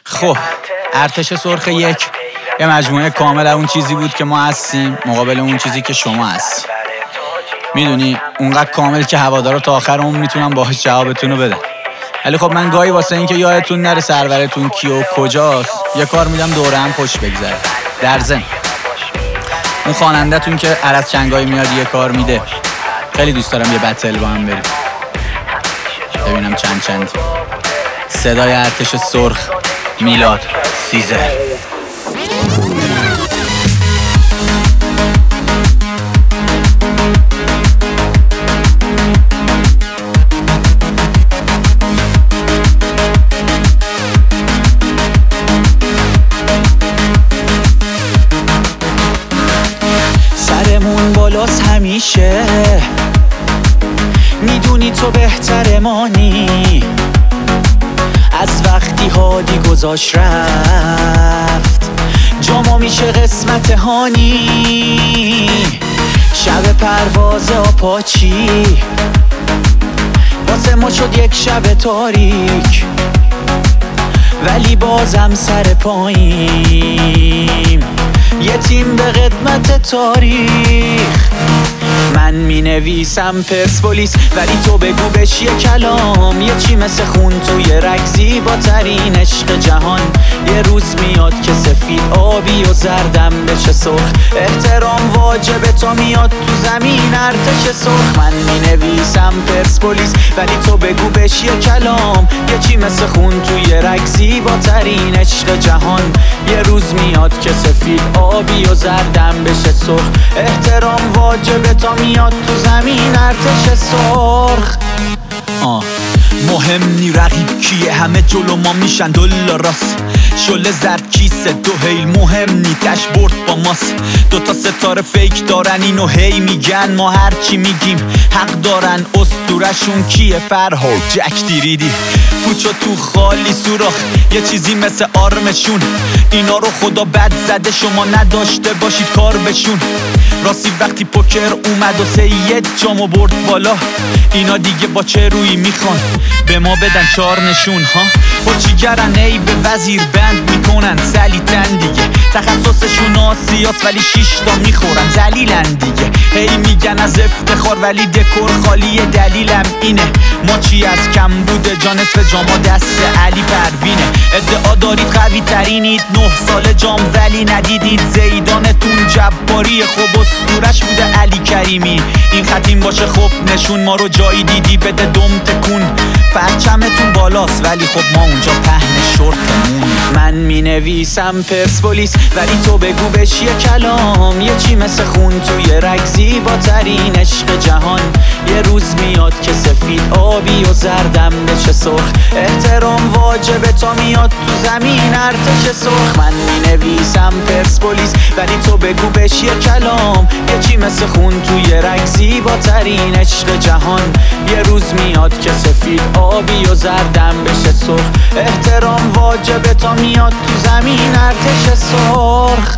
خب ارتش سرخ یک یه مجموعه کامل اون چیزی بود که ما هستیم مقابل اون چیزی که شما هستی. میدونی اونقدر کامل که هوادارا تا آخر اون میتونن باهاش جوابتون رو بدن. ولی خب من گاهی واسه این که یادتون نره سرورتون کی و کجاست یه کار میدم دوره هم خوش بگذره. در ضمن اون خواننده‌تون که عرض چنگایی میاد یه کار میده، خیلی دوست دارم یه بتل با هم بریم ببینم چند صدای ارتش سرخ، میلاد، سیزر. سرمون بالاست همیشه، میدونی تو بهتر مانی. از وقتی هادی گذاشت رفت جاما میشه قسمت هانی. شب پرواز آپاچی واسه ما شد یک شب تاریک، ولی بازم سر پاییم یه تیم به قدمت تاریخ. من می نویسم پرسپولیس ولی تو بگو بهش یه کلام، یه چی مثل خون توی رگ، زیباترین عشق جهان. یه روز میاد که سفید آبی و زردم بشه سرخ، احترام واجبه تا میاد تو زمین ارتش سرخ. من می نویسم پرسپولیس ولی تو بگو بهش یه کلام، یه چی مثل خون توی رگ، زیباترین عشق جهان. یه روز میاد که سفید آبی و زردم بشه سرخ، احترام واجبه تا میاد تو زمین ارتش سرخ. مهم نی رقیب کیه، همه جلو ما میشن دلا راست. شله زرد کیسه دو هیل، مهم نی دشبورد با ماست. دوتا ستاره فیک دارن اینو هی میگن، ما هرچی میگیم حق دارن. اسطورشون کیه؟ فرهاد جک دیریدی پوچو تو خالی سوراخ، یه چیزی مثل آرمشون. اینا رو خدا بد زده شما نداشته باشید کار بشون. راستی وقتی پوکر اومد و سید جامو برد بالا، اینا دیگه با چه روی میخوان به ما بدن چار نشون ها. با چیگرن ای به وزیر بند میکنن سلیتن دیگه، تخصصشون آسیاس ولی 6 تا میخورن زلیلن دیگه. هی میگن از افتخار ولی دکور خالیه، دلیلم اینه ما چی از کم بوده جا نصف جاما دست علی پروینه. ادعا دارید قوی ترینید 9 سال جام ولی ندیدید زیدانتون جباری، خب اسطورش بوده علی کریمی. این ختیم باشه خب نشون ما رو جایی دیدی بده دم تکون. پرچمتون بالاست ولی خب ما اونجا پهن شورتمون. من می نویسم پرسپولیس ولی تو بگو بهش یه کلام، یه چی مثل خون توی رگ، زیباترین عشق جهان. یه روز میاد که سفید آبی و زردم بشه سرخ، احترام واجبه تا میاد تو زمین ارتش سرخ. من می نویسم پرسپولیس ولی تو بگو بهش یه کلام، یه چی مثل خون توی رگ، زیباترین عشق جهان. یه روز میاد که سفید آبی و زردم بشه سرخ، احترام واجبه تا میاد تو زمین ارتش سرخ.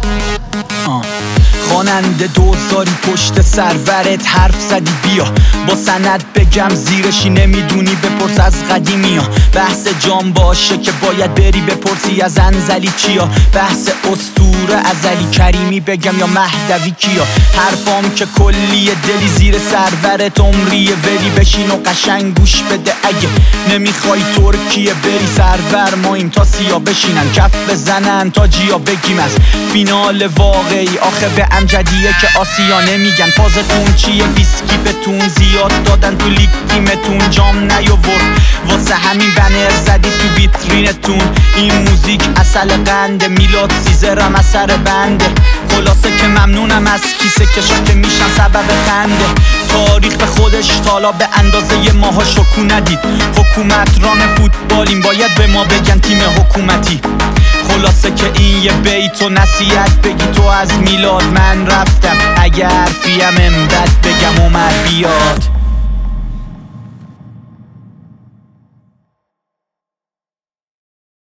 خواننده دوزاری پشت سرورت حرف زدی بیا با سند بگم زیرشی نمیدونی بپرس از قدیمی ها. بحث جام باشه که باید بری بپرسی از انزلی چیا، بحث اسطوره از علی کریمی بگم یا مهدوی کیا. حرفام که کلیه دلی زیر سرورت عمریه، ولی بشین و قشنگ گوش بده اگه نمیخوای ترکیه بری سرور ماییم تا سیا بشینن کف بزنن تا جیا بگیم از فینال واقعی. آخه به امجدیه که آسیا نمیگن فازتون چیه، ویسکی بهتون زیاد دادن تو لیگ تیمتون جام نیاورد واسه همین بنر زدی تو ویترینتون. این موزیک اصل قنده، میلاد سیزرم اثر بنده. خلاصه که ممنونم از کیسه کشا که میشن سبب خنده. تاریخ به خودش تالا به اندازه ماها شکو ندید، حکومت ران فوتبالیم باید به ما بگن تیم حکومتی. خلاصه که این یه بیت و نصیحت بگی تو از میلاد من رفتم، اگر فیم بد بگم اومد بیاد.